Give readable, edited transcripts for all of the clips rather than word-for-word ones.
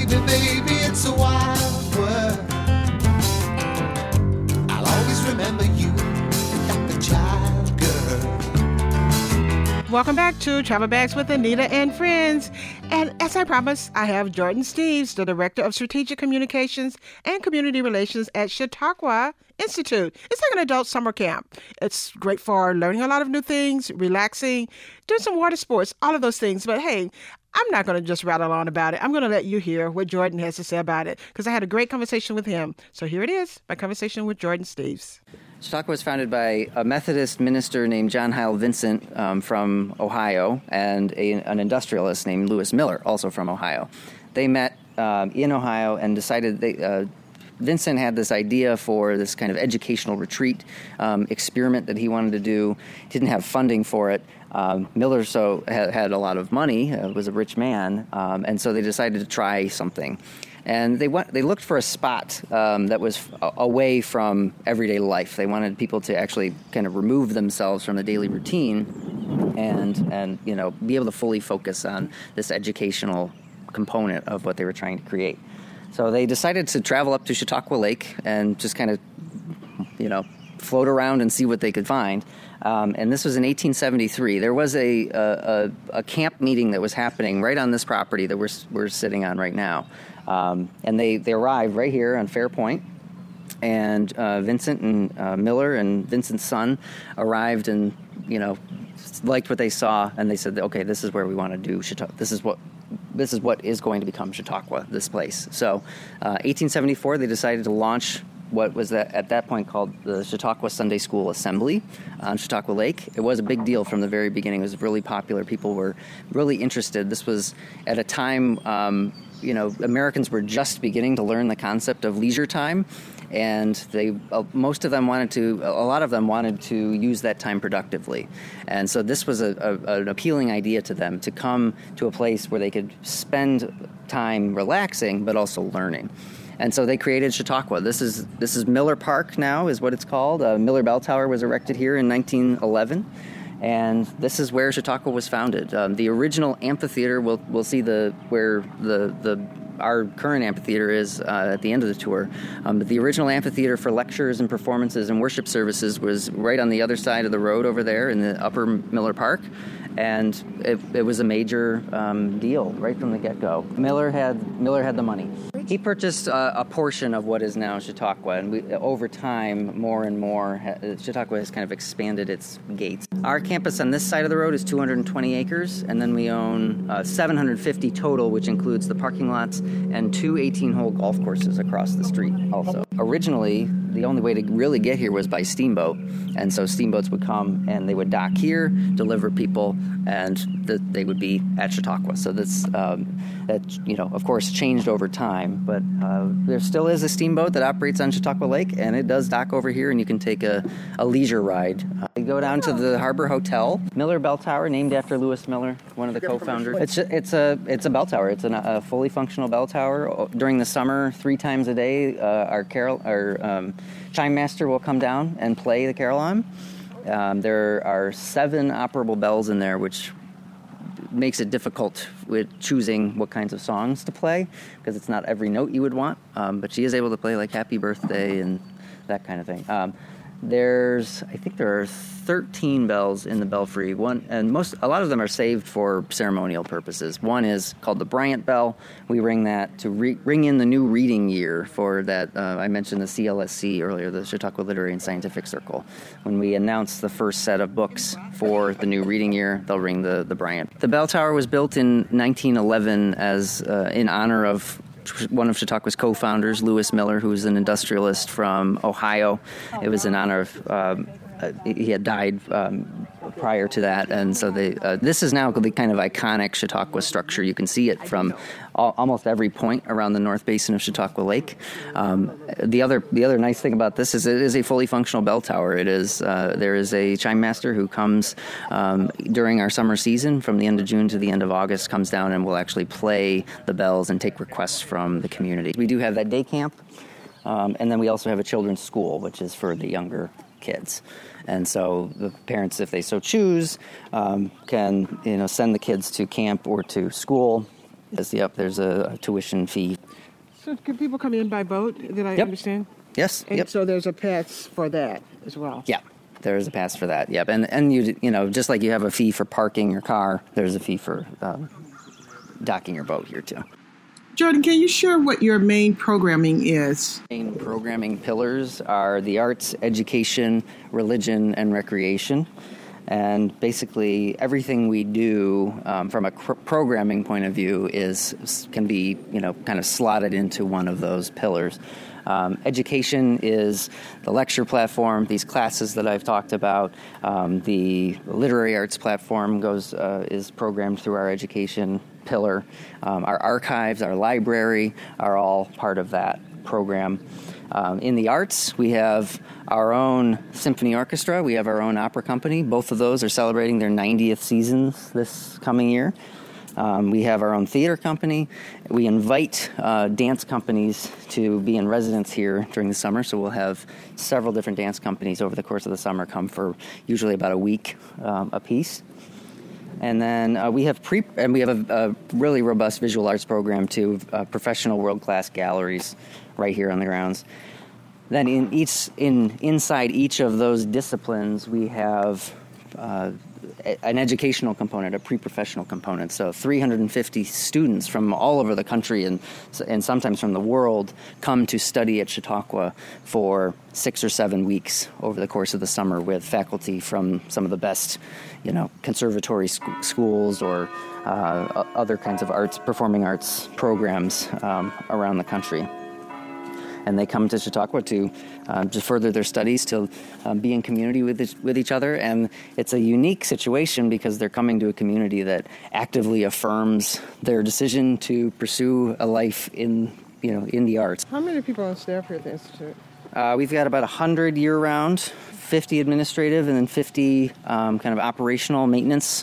me, baby, it's a wild world. I'll always remember you like a child girl. Welcome back to Travel Bags with Anita and Friends. And as I promised, I have Jordan Steves, the Director of Strategic Communications and Community Relations at Chautauqua Institute. It's like an adult summer camp. It's great for learning a lot of new things, relaxing, doing some water sports, all of those things. But hey, I'm not going to just rattle on about it. I'm going to let you hear what Jordan has to say about it because I had a great conversation with him. So here it is, my conversation with Jordan Steves. Chautauqua was founded by a Methodist minister named John Hyle Vincent from Ohio and an industrialist named Lewis Miller, also from Ohio. They met in Ohio and decided Vincent had this idea for this kind of educational retreat experiment that he wanted to do. He didn't have funding for it. Miller had a lot of money, was a rich man, and so they decided to try something. And they looked for a spot that was away from everyday life. They wanted people to actually kind of remove themselves from the daily routine and be able to fully focus on this educational component of what they were trying to create. So they decided to travel up to Chautauqua Lake and just kind of, float around and see what they could find. And this was in 1873. There was a camp meeting that was happening right on this property that we're sitting on right now. And they arrived right here on Fair Point. And Vincent and Miller and Vincent's son arrived and, liked what they saw. And they said, okay, this is where we want to do Chautauqua. This is what is going to become Chautauqua, this place. So 1874, they decided to launch what was at that point called the Chautauqua Sunday School Assembly on Chautauqua Lake. It was a big deal from the very beginning. It was really popular. People were really interested. This was at a time, Americans were just beginning to learn the concept of leisure time, and a lot of them wanted to use that time productively. And so this was an appealing idea to them, to come to a place where they could spend time relaxing but also learning. And so they created Chautauqua. This is Miller Park now, is what it's called. Miller Bell Tower was erected here in 1911, and this is where Chautauqua was founded. The original amphitheater, we'll see where our current amphitheater is at the end of the tour. But the original amphitheater for lectures and performances and worship services was right on the other side of the road over there in the upper Miller Park. And it was a major deal right from the get-go. Miller had the money. He purchased a portion of what is now Chautauqua, and over time, more and more, Chautauqua has kind of expanded its gates. Our campus on this side of the road is 220 acres, and then we own 750 total, which includes the parking lots and 2 18-hole golf courses across the street also. Originally, the only way to really get here was by steamboat, and so steamboats would come and they would dock here, deliver people, and they would be at Chautauqua. So that's of course changed over time, but there still is a steamboat that operates on Chautauqua Lake, and it does dock over here, and you can take a leisure ride. You go down to the Harbor Hotel, Miller Bell Tower, named after Lewis Miller, one of the co-founders. It's a bell tower. It's a fully functional bell tower. During the summer, 3 times a day, our chime master will come down and play the carillon. There are 7 operable bells in there, which makes it difficult with choosing what kinds of songs to play, because it's not every note you would want, but she is able to play like Happy Birthday and that kind of thing. I think there are 13 bells in the belfry. A lot of them are saved for ceremonial purposes. One is called the Bryant Bell. We ring that to ring in the new reading year for that. I mentioned the CLSC earlier, the Chautauqua Literary and Scientific Circle. When we announce the first set of books for the new reading year, they'll ring the Bryant. The bell tower was built in 1911 as in honor of one of Chautauqua's co-founders, Lewis Miller, who was an industrialist from Ohio. It was in honor of he had died prior to that, and so this is now the kind of iconic Chautauqua structure. You can see it from almost every point around the north basin of Chautauqua Lake. The other nice thing about this is it is a fully functional bell tower. It is there is a chime master who comes during our summer season from the end of June to the end of August, comes down and will actually play the bells and take requests from the community. We do have that day camp, and then we also have a children's school, which is for the younger kids. And so the parents, if they so choose, can send the kids to camp or to school Yep, there's a tuition fee. So can people come in by boat? Did I understand? Yes. And so there's a pass for that as well. Yeah, there's a pass for that. Yep, and you know, just like you have a fee for parking your car, there's a fee for docking your boat here too. Jordan, can you share what your main programming is? Main programming pillars are the arts, education, religion, and recreation. And basically, everything we do from a programming point of view can be, you know, kind of slotted into one of those pillars. Education is the lecture platform, these classes that I've talked about. The literary arts platform is programmed through our education pillar. Our archives, our library are all part of that program. In the arts, we have our own symphony orchestra. We have our own opera company. Both of those are celebrating their 90th seasons this coming year. We have our own theater company. We invite dance companies to be in residence here during the summer, so we'll have several different dance companies over the course of the summer come for usually about a week apiece. And then we have a really robust visual arts program too, professional world-class galleries right here on the grounds. Then inside each of those disciplines, we have an educational component, a pre-professional component. So 350 students from all over the country and sometimes from the world come to study at Chautauqua for 6 or 7 weeks over the course of the summer with faculty from some of the best, you know, conservatory schools or other kinds of performing arts programs around the country. And they come to Chautauqua to further their studies, to be in community with each other. And it's a unique situation because they're coming to a community that actively affirms their decision to pursue a life in the arts. How many people on staff here at the Institute? We've got about 100 year-round, 50 administrative, and then 50 kind of operational maintenance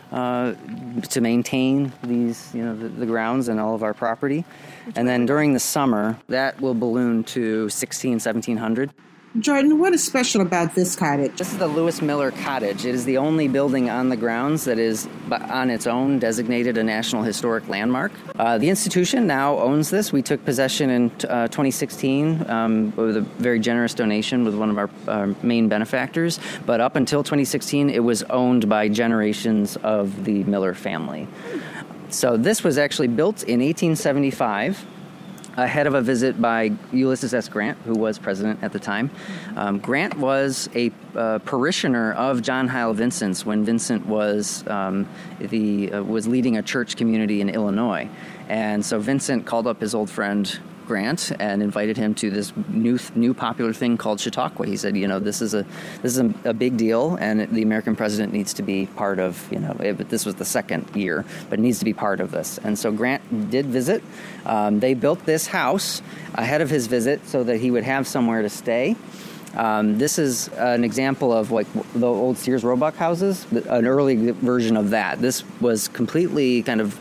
to maintain these, you know, the grounds and all of our property. And then during the summer, that will balloon to 1,700. Jordan, what is special about this cottage? This is the Lewis Miller Cottage. It is the only building on the grounds that is on its own designated a National Historic Landmark. The institution now owns this. We took possession in 2016 with a very generous donation with one of our main benefactors. But up until 2016, it was owned by generations of the Miller family. So this was actually built in 1875. Ahead of a visit by Ulysses S. Grant, who was president at the time. Grant was a parishioner of John Hyle Vincent's when Vincent was leading a church community in Illinois. And so Vincent called up his old friend Grant and invited him to this new popular thing called Chautauqua. He said, you know, this is a big deal, and the American president needs to be part of, you know, this was the second year, but needs to be part of this. And so Grant did visit. They built this house ahead of his visit so that he would have somewhere to stay. This is an example of like the old Sears Roebuck houses, an early version of that. This was completely kind of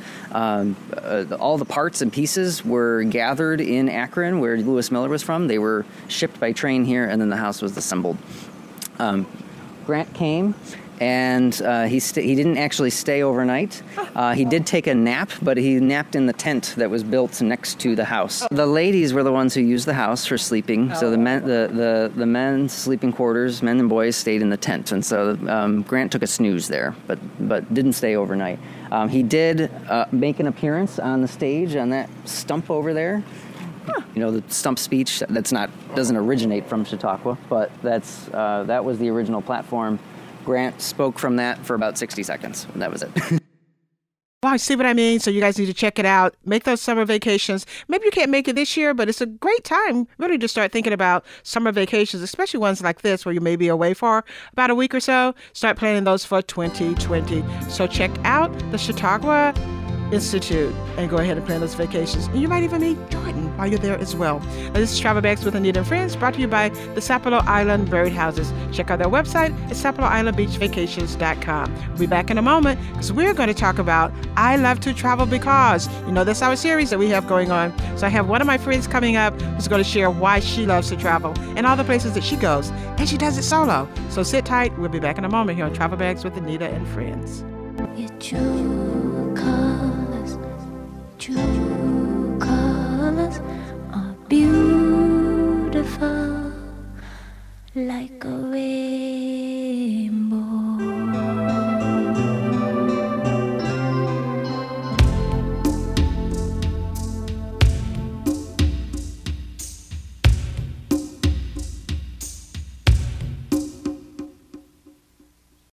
all the parts and pieces were gathered in Akron, where Lewis Miller was from. They were shipped by train here, and then the house was assembled. Grant came, and he didn't actually stay overnight. He did take a nap, but he napped in the tent that was built next to the house. The ladies were the ones who used the house for sleeping. So the men's sleeping quarters, men and boys, stayed in the tent, and so Grant took a snooze there, but didn't stay overnight. He did make an appearance on the stage on that stump over there. You know, the stump speech doesn't originate from Chautauqua, but that was the original platform. Grant spoke from that for about 60 seconds, and that was it. Well, I see what I mean. So you guys need to check it out. Make those summer vacations. Maybe you can't make it this year, but it's a great time really to start thinking about summer vacations, especially ones like this where you may be away for about a week or so. Start planning those for 2020. So check out the Chautauqua Institute and go ahead and plan those vacations. And you might even meet Jordan while you're there as well. Now, this is Travel Bags with Anita and Friends, brought to you by the Sapelo Island Birdhouses. Check out their website at SapeloIslandBeachVacations.com. We'll be back in a moment because we're going to talk about I Love to Travel Because. You know, that's our series that we have going on. So I have one of my friends coming up who's going to share why she loves to travel and all the places that she goes. And she does it solo. So sit tight. We'll be back in a moment here on Travel Bags with Anita and Friends. Your true colors, true colors are beautiful, like a